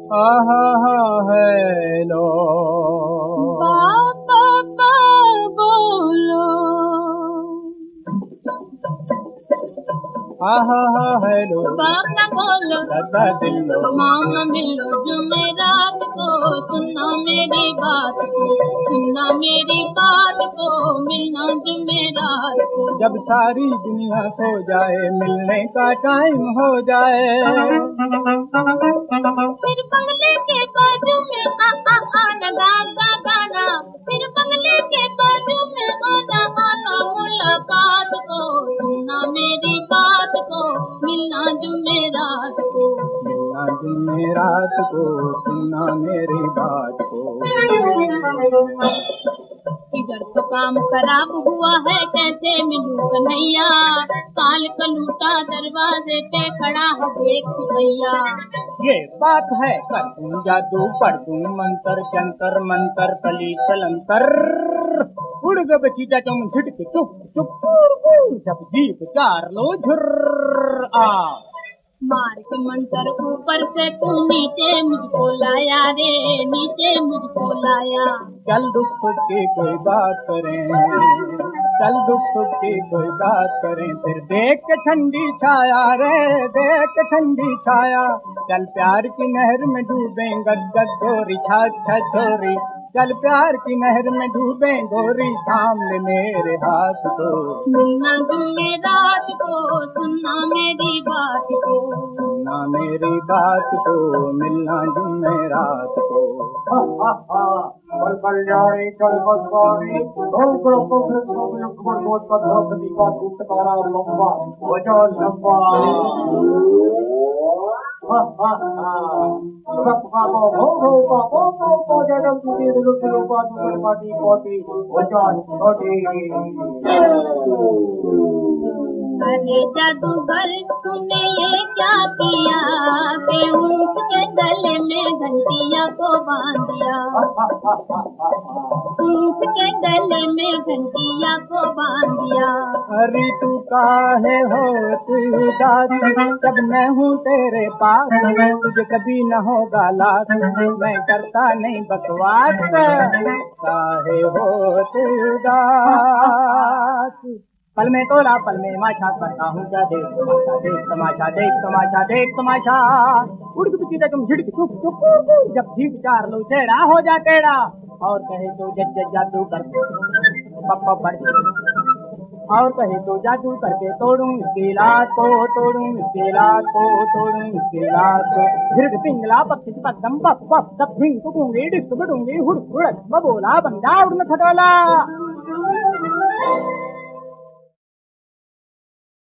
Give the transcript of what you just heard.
आहा हा हेलो बाबा बोलो। आहा हा हेलो बाबा बोलो दादा दिलो मामा मिलो जुमेरात को, सुनना मेरी बात को, सुनना मेरी बात को, मिलना जुमेरात को। जब सारी दुनिया सो जाए मिलने का टाइम हो जाए, फिर बंगले के बाजू में आना गाना गाना, फिर बंगले के बाजू में आना आना मुलाकात को, सुनना मेरी बात को, मिलना जुमेरात को, मिलना जुमेरात को, सुनना मेरी बात को। इधर तो काम खराब हुआ है, कैसे मिलूं कन्हैया, काल का लूटा दरवाजे पे खड़ा है देख भैया। ये बात है कर दूं जादू पढ़ दूं मंतर जंतर मंतर कली चलंतर, उड़ गए बचीटा तुम झिटक चुप चुप, जब जीप चार लो झुर्र आ। मार के मंतर ऊपर से तू नीचे मुझको लाया रे, नीचे मुझको लाया। चल दुख सुख की कोई बात करें, चल दुख सुख की कोई बात करें, फिर देख के ठंडी छाया रे, देख के ठंडी छाया। चल प्यार की नहर में डूबे गदगद गोरी छा छोरी, चल प्यार की नहर में डूबे गोरी, सामने मेरे हाथ को, मिलना जुमेरात को, सुनना मेरी बात को, सुनना मेरी बात को, मिलना जुमेरात को। हा हा हा कल कल्याणी कल बसवानी तारा लंबा वजह लंबा। अरे जादूगर तूने ये क्या किया, बेहूस के गले में घंटिया को बांध दिया, ऊँट के गले में घंटिया को बांध दिया। अरे तू काहे हो तू उदास, जब मैं हूँ तेरे पास, तुझे कभी न होगा लाख, मैं करता नहीं बकवास, काहे हो तू उदास। पल में तोला पल में माशा करता हूँ क्या, देख तमाशा देख तमाशा देख तमाशा देख तमाशा, उड़ के तुम झिड़क चुप चुप, जब ठीक चार लो चेड़ा हो जा टेढ़ा, और कहे तो जज जादू कर पप्पा पर, और कहे तो जादू करके तोड़ूं इसकी लात को, तोड़ूं इसकी लात को, तोड़ूं इसकी लात को। झिड़क पिंगला पक्षी पद्दम पप पप, तब भिंग कुकूंगी डिस्क बडूंगी हुड़ हुड़ बबोला बंदा उड़न खटोला।